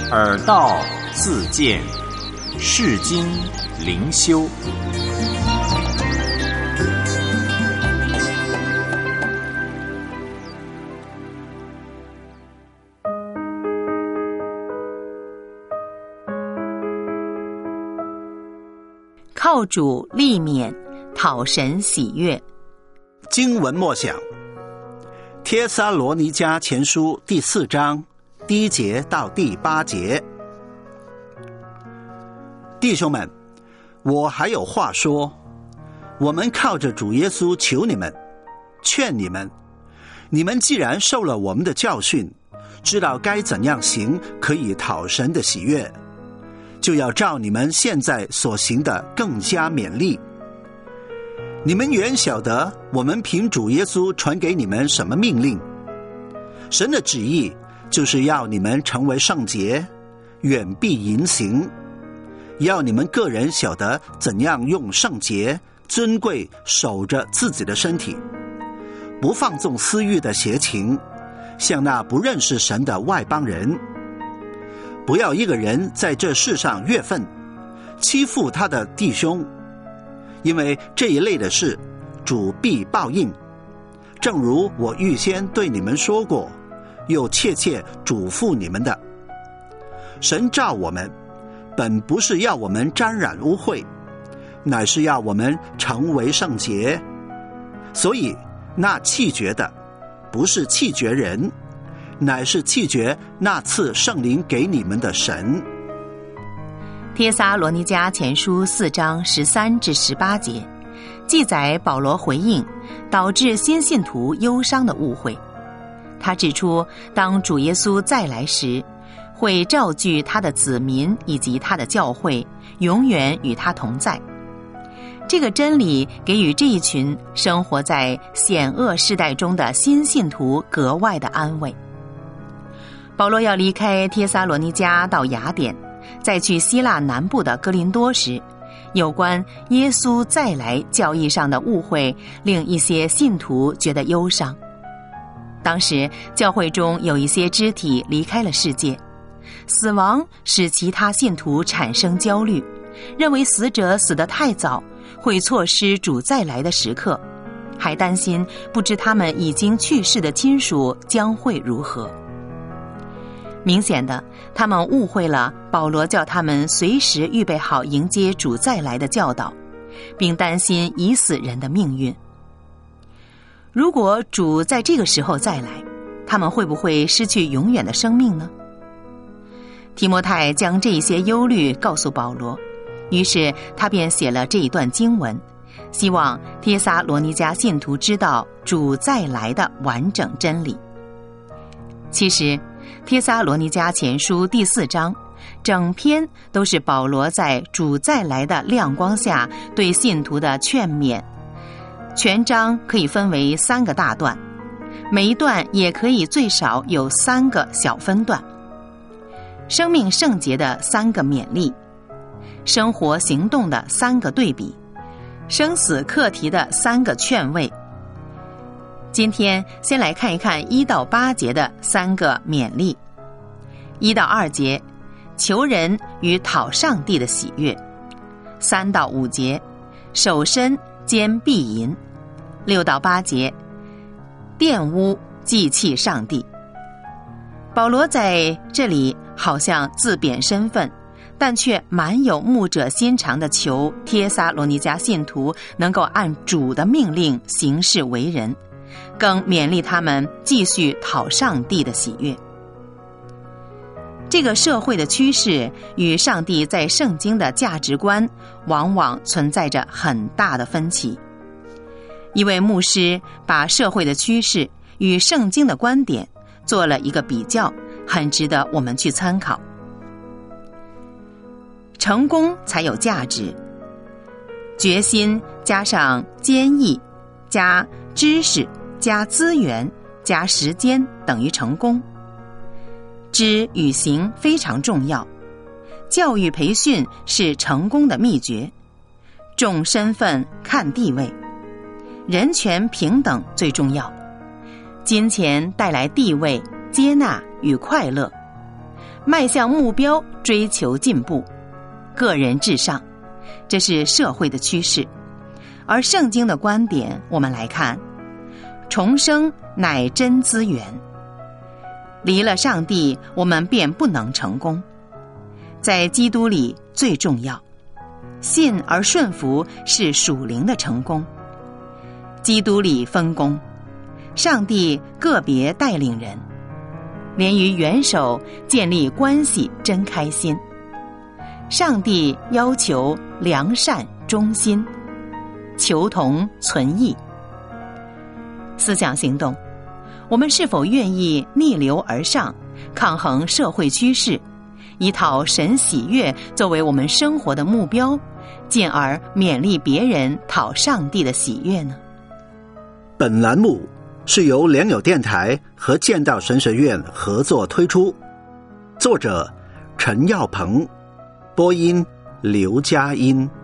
耳道自见，世经灵修。 靠主立勉，讨神喜悦。 经文默想，帖撒罗尼迦前书第4章第1节到第8节。弟兄们，我还有话说，我们靠着主耶稣求你们，劝你们，你们既然受了我们的教训，知道该怎样行可以讨神的喜悦，就要照你们现在所行的更加勉励。你们原晓得我们凭主耶稣传给你们什么命令。神的旨意就是要你们成为圣洁，远避淫行，要你们个人晓得怎样用圣洁尊贵守着自己的身体，不放纵私欲的邪情，像那不认识神的外邦人。不要一个人在这世上越分，欺负他的弟兄，因为这一类的事，主必报应。正如我预先对你们说过，又切切嘱咐你们的。神召我们，本不是要我们沾染污秽，乃是要我们成为圣洁。所以那弃绝的，不是弃绝人，乃是弃绝那赐圣灵给你们的神。 帖撒罗尼迦前书4章13至18节，记载保罗回应导致新信徒忧伤的误会。他指出，当主耶稣再来时，会召聚他的子民以及他的教会，永远与他同在。这个真理给予这一群生活在险恶世代中的新信徒格外的安慰。保罗要离开帖撒罗尼迦到雅典，再去希腊南部的哥林多时，有关耶稣再来教义上的误会令一些信徒觉得忧伤。当时教会中有一些肢体离开了世界，死亡使其他信徒产生焦虑，认为死者死得太早，会错失主再来的时刻，还担心不知他们已经去世的亲属将会如何。明显的，他们误会了保罗叫他们随时预备好迎接主再来的教导，并担心已死人的命运。如果主在这个时候再来，他们会不会失去永远的生命呢？提摩太将这些忧虑告诉保罗，于是他便写了这一段经文，希望帖撒罗尼迦信徒知道主再来的完整真理。其实帖撒罗尼迦前书第4章整篇都是保罗在主再来的亮光下对信徒的劝勉，全章可以分为3个大段，每一段也可以最少有3个小分段。生命圣洁的3个勉励，生活行动的3个对比，生死课题的3个劝慰。今天先来看一看1到8节的3个勉励。1到2节，求人与讨上帝的喜悦。3到5节，守身兼避淫。6到8节，玷污忌弃上帝。保罗在这里好像自贬身份，但却蛮有牧者心肠的求帖撒罗尼迦信徒能够按主的命令行事为人，更勉励他们继续讨上帝的喜悦。这个社会的趋势与上帝在圣经的价值观往往存在着很大的分歧。一位牧师把社会的趋势与圣经的观点做了一个比较，很值得我们去参考。成功才有价值，决心加上坚毅加知识加资源加时间等于成功。知与行非常重要，教育培训是成功的秘诀，重身份看地位，人权平等最重要，金钱带来地位、接纳与快乐， 迈向目标，追求进步，个人至上，这是社会的趋势。而圣经的观点，我们来看，重生乃真资源。离了上帝，我们便不能成功。在基督里最重要，信而顺服是属灵的成功。基督里分工，上帝个别带领人，连与元首建立关系真开心。上帝要求良善忠心，求同存异。思想行动，我们是否愿意逆流而上，抗衡社会趋势，以讨神喜悦作为我们生活的目标，进而勉励别人讨上帝的喜悦呢？ 本栏目是由良友电台和建道神学院合作推出，作者陈耀鹏，播音刘佳音。